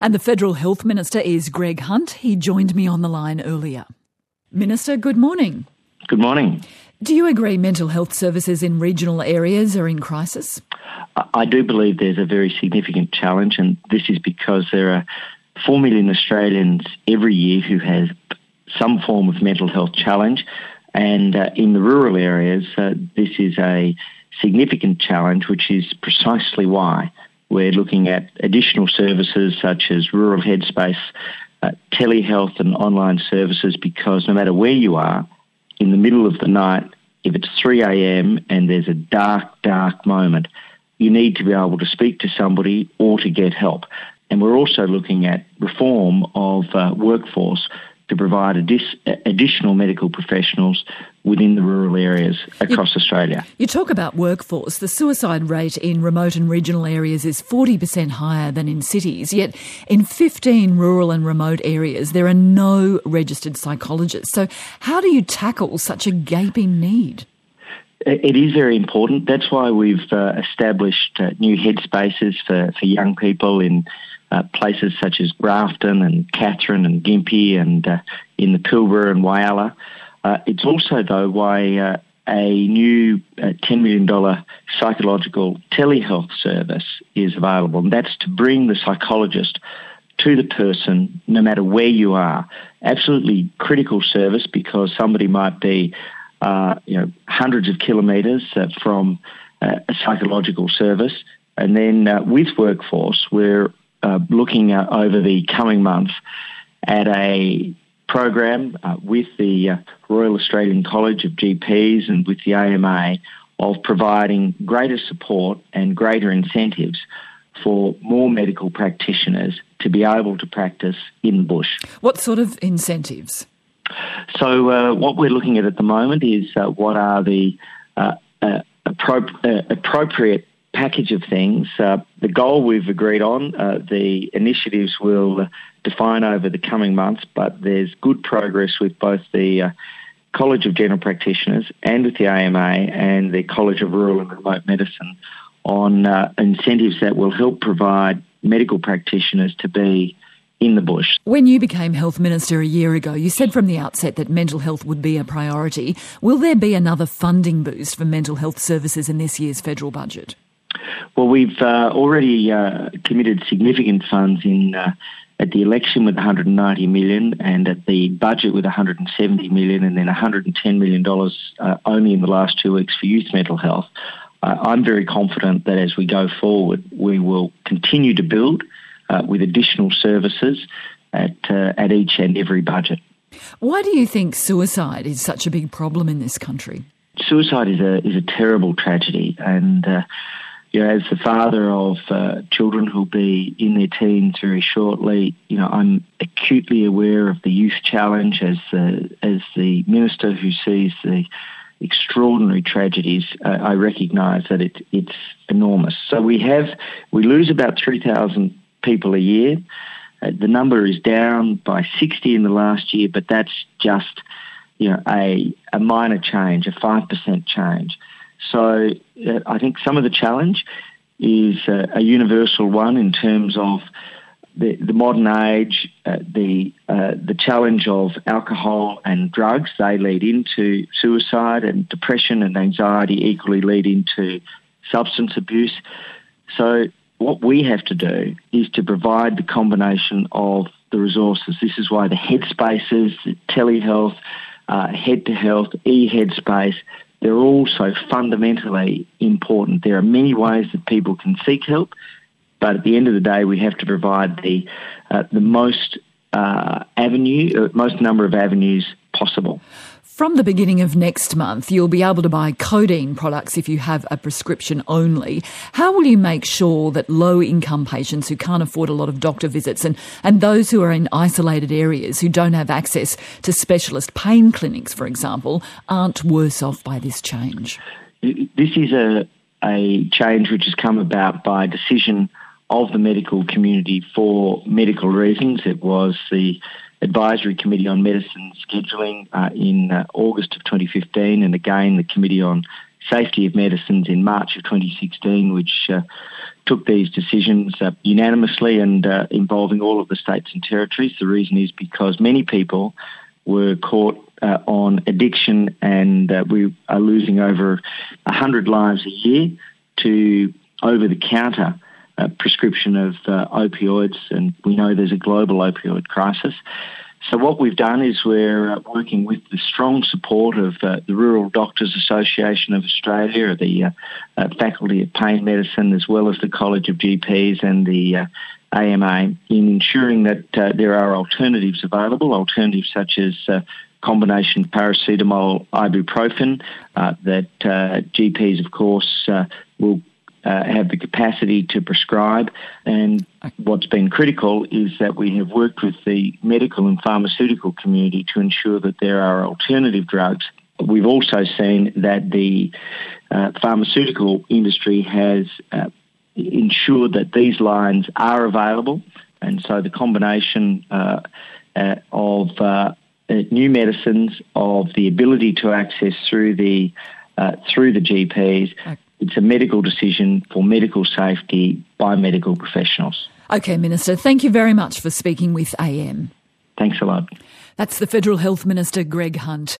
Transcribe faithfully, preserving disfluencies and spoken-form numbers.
And the Federal Health Minister is Greg Hunt. He joined me on the line earlier. Minister, good morning. Good morning. Do you agree mental health services in regional areas are in crisis? I do believe there's a very significant challenge, and this is because there are four million Australians every year who have some form of mental health challenge, and uh, in the rural areas uh, this is a significant challenge, which is precisely why we're looking at additional services such as rural headspace, uh, telehealth and online services, because no matter where you are, in the middle of the night, if it's three a.m. and there's a dark, dark moment, you need to be able to speak to somebody or to get help. And we're also looking at reform of uh, workforce to provide addi- additional medical professionals within the rural areas across you, Australia. You talk about workforce. The suicide rate in remote and regional areas is forty percent higher than in cities, yet in fifteen rural and remote areas there are no registered psychologists. So how do you tackle such a gaping need? It is very important. That's why we've uh, established uh, new headspaces for, for young people in uh, places such as Grafton and Katherine and Gympie and uh, in the Pilbara and Whyalla. Uh, it's also, though, why uh, a new uh, ten million dollars psychological telehealth service is available, and that's to bring the psychologist to the person no matter where you are. Absolutely critical service, because somebody might be Uh, you know, hundreds of kilometres uh, from uh, a psychological service. And then uh, with Workforce, we're uh, looking uh, over the coming months at a program uh, with the uh, Royal Australian College of G Ps and with the A M A of providing greater support and greater incentives for more medical practitioners to be able to practice in the bush. What sort of incentives? So uh, what we're looking at at the moment is uh, what are the uh, uh, appro- uh, appropriate package of things. Uh, the goal we've agreed on, uh, the initiatives will uh, define over the coming months, but there's good progress with both the uh, College of General Practitioners and with the A M A and the College of Rural and Remote Medicine on uh, incentives that will help provide medical practitioners to be in the bush. When you became Health Minister a year ago, you said from the outset that mental health would be a priority. Will there be another funding boost for mental health services in this year's federal budget? Well, we've uh, already uh, committed significant funds in uh, at the election with one hundred ninety million dollars and at the budget with one hundred seventy million dollars, and then one hundred ten million dollars uh, only in the last two weeks for youth mental health. Uh, I'm very confident that as we go forward, we will continue to build Uh, with additional services at uh, at each and every budget. Why do you think suicide is such a big problem in this country? Suicide is a is a terrible tragedy, and uh, you know, as the father of uh, children who'll be in their teens very shortly, you know, I'm acutely aware of the youth challenge as the as the minister who sees the extraordinary tragedies. Uh, I recognise that it it's enormous. So we have we lose about three thousand people a year. Uh, the number is down by sixty in the last year, but that's just, you know, a, a minor change, a five percent change. So uh, I think some of the challenge is uh, a universal one in terms of the, the modern age, uh, the uh, the challenge of alcohol and drugs. They lead into suicide, and depression and anxiety equally lead into substance abuse. So what we have to do is to provide the combination of the resources. This is why the headspaces, the telehealth, uh, head-to-health, e-headspace, they're all so fundamentally important. There are many ways that people can seek help, but at the end of the day, we have to provide the uh, the most uh, avenue, uh, most number of avenues possible. From the beginning of next month, you'll be able to buy codeine products if you have a prescription only. How will you make sure that low-income patients who can't afford a lot of doctor visits and, and those who are in isolated areas who don't have access to specialist pain clinics, for example, aren't worse off by this change? This is a, a change which has come about by decision of the medical community for medical reasons. It was the Advisory Committee on Medicine Scheduling uh, in uh, August of twenty fifteen, and again the Committee on Safety of Medicines in March of twenty sixteen, which uh, took these decisions uh, unanimously and uh, involving all of the states and territories. The reason is because many people were caught uh, on addiction, and uh, we are losing over one hundred lives a year to over-the-counter uh, prescription of uh, opioids, and we know there's a global opioid crisis. So what we've done is we're uh, working with the strong support of uh, the Rural Doctors Association of Australia, the uh, uh, Faculty of Pain Medicine, as well as the College of G Ps and the uh, A M A, in ensuring that uh, there are alternatives available, alternatives such as uh, combination paracetamol, ibuprofen, uh, that uh, G Ps, of course, uh, will Uh, have the capacity to prescribe. And what's been critical is that we have worked with the medical and pharmaceutical community to ensure that there are alternative drugs. We've also seen that the uh, pharmaceutical industry has uh, ensured that these lines are available, and so the combination uh, uh, of uh, new medicines, of the ability to access through the uh, through the G Ps. Okay. It's a medical decision for medical safety by medical professionals. Okay, Minister, thank you very much for speaking with A M. Thanks a lot. That's the Federal Health Minister, Greg Hunt.